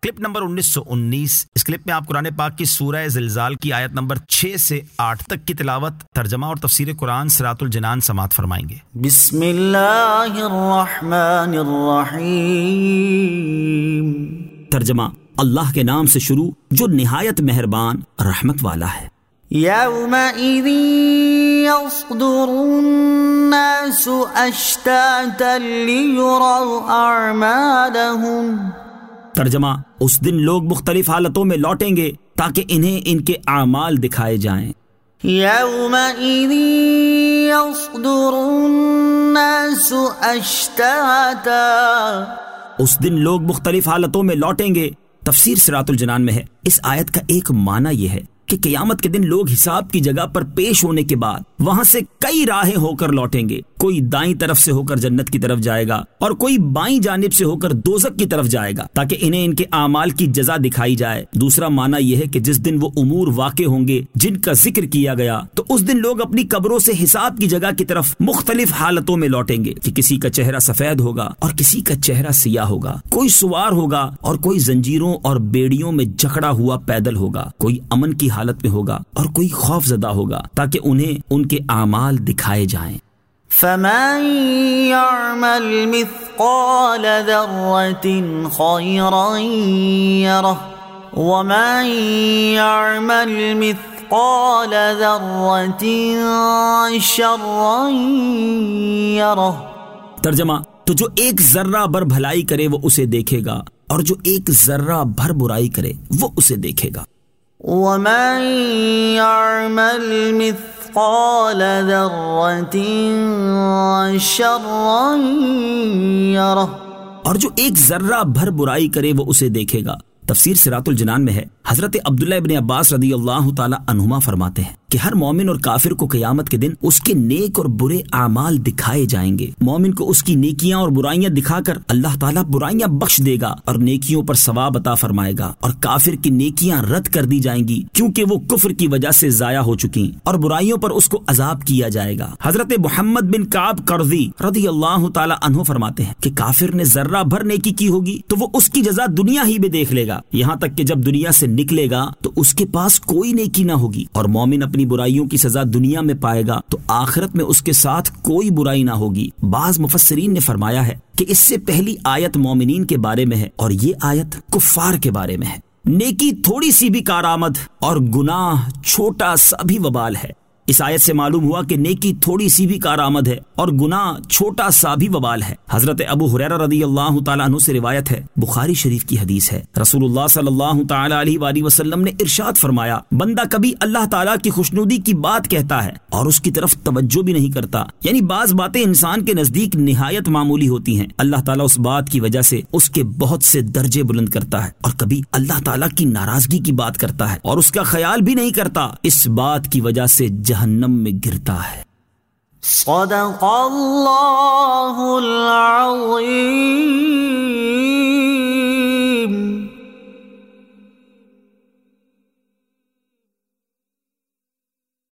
Clip number 1919۔ اس clip میں آپ قرآن پاک کی سورہ زلزال کی آیت نمبر 6 سے 8 تک کی تلاوت، ترجمہ اور تفسیر قرآن صراط الجنان سماعت فرمائیں گے۔ بسم اللہ الرحمن الرحیم۔ ترجمہ، اللہ کے نام سے شروع جو نہایت مہربان رحمت والا ہے۔ یومئذ یصدر الناس اشتاتا لیروا اعمالهم۔ ترجمہ، اس دن لوگ مختلف حالتوں میں لوٹیں گے تاکہ انہیں ان کے اعمال دکھائے جائیں۔ یومئذ یصدر الناس اشتاتا۔ اس دن لوگ مختلف حالتوں میں لوٹیں گے۔ تفسیر صراط الجنان میں ہے، اس آیت کا ایک معنی یہ ہے کہ قیامت کے دن لوگ حساب کی جگہ پر پیش ہونے کے بعد وہاں سے کئی راہیں ہو کر لوٹیں گے۔ کوئی دائیں طرف سے ہو کر جنت کی طرف جائے گا اور کوئی بائیں جانب سے ہو کر دوزخ کی طرف جائے گا تاکہ انہیں ان کے اعمال کی جزا دکھائی جائے۔ دوسرا معنی یہ ہے کہ جس دن وہ امور واقع ہوں گے جن کا ذکر کیا گیا، تو اس دن لوگ اپنی قبروں سے حساب کی جگہ کی طرف مختلف حالتوں میں لوٹیں گے کہ کسی کا چہرہ سفید ہوگا اور کسی کا چہرہ سیاہ ہوگا، کوئی سوار ہوگا اور کوئی زنجیروں اور بیڑیوں میں جکڑا ہوا پیدل ہوگا، کوئی امن کی حالت میں ہوگا اور کوئی خوف زدہ ہوگا تاکہ انہیں ان کے اعمال دکھائے جائیں۔ فمن يعمل مثقال ذرة خيرا يره ومن يعمل مثقال ذرة شرا يره۔ ترجمہ، تو جو ایک ذرہ بھر بھلائی کرے وہ اسے دیکھے گا اور جو ایک ذرہ بھر برائی کرے وہ اسے دیکھے گا۔ ومن يعمل مثقال ذرة شرا يره۔ اور جو ایک ذرہ بھر برائی کرے وہ اسے دیکھے گا۔ تفسیر صراط الجنان میں ہے، حضرت عبداللہ ابن عباس رضی اللہ تعالی عنہما فرماتے ہیں کہ ہر مومن اور کافر کو قیامت کے دن اس کے نیک اور برے اعمال دکھائے جائیں گے۔ مومن کو اس کی نیکیاں اور برائیاں دکھا کر اللہ تعالیٰ برائیاں بخش دے گا اور نیکیوں پر ثواب عطا فرمائے گا، اور کافر کی نیکیاں رد کر دی جائیں گی کیونکہ وہ کفر کی وجہ سے ضائع ہو چکی، اور برائیوں پر اس کو عذاب کیا جائے گا۔ حضرت محمد بن کعب قرظی رضی اللہ تعالی عنہ فرماتے ہیں کہ کافر نے ذرہ بھر نیکی کی ہوگی تو وہ اس کی جزا دنیا ہی میں دیکھ لے گا، یہاں تک کہ جب دنیا سے نکلے گا تو اس کے پاس کوئی نیکی نہ ہوگی، اور مومن اپنی برائیوں کی سزا دنیا میں پائے گا تو آخرت میں اس کے ساتھ کوئی برائی نہ ہوگی۔ بعض مفسرین نے فرمایا ہے کہ اس سے پہلی آیت مومنین کے بارے میں ہے اور یہ آیت کفار کے بارے میں ہے۔ نیکی تھوڑی سی بھی کارآمد اور گناہ چھوٹا سا بھی وبال ہے۔ اس آیت سے معلوم ہوا کہ نیکی تھوڑی سی بھی کارآمد ہے اور گناہ چھوٹا سا بھی وبال ہے۔ حضرت ابو ہریرہ رضی اللہ تعالی عنہ سے روایت ہے، بخاری شریف کی حدیث ہے، رسول اللہ صلی اللہ تعالی علیہ وآلہ وسلم نے ارشاد فرمایا، بندہ کبھی اللہ تعالیٰ کی خوشنودی کی بات کہتا ہے اور اس کی طرف توجہ بھی نہیں کرتا، یعنی بعض باتیں انسان کے نزدیک نہایت معمولی ہوتی ہیں، اللہ تعالیٰ اس بات کی وجہ سے اس کے بہت سے درجے بلند کرتا ہے، اور کبھی اللہ تعالیٰ کی ناراضگی کی بات کرتا ہے اور اس کا خیال بھی نہیں کرتا، اس بات کی وجہ سے جہنم میں گرتا ہے۔ صدق اللہ العظیم۔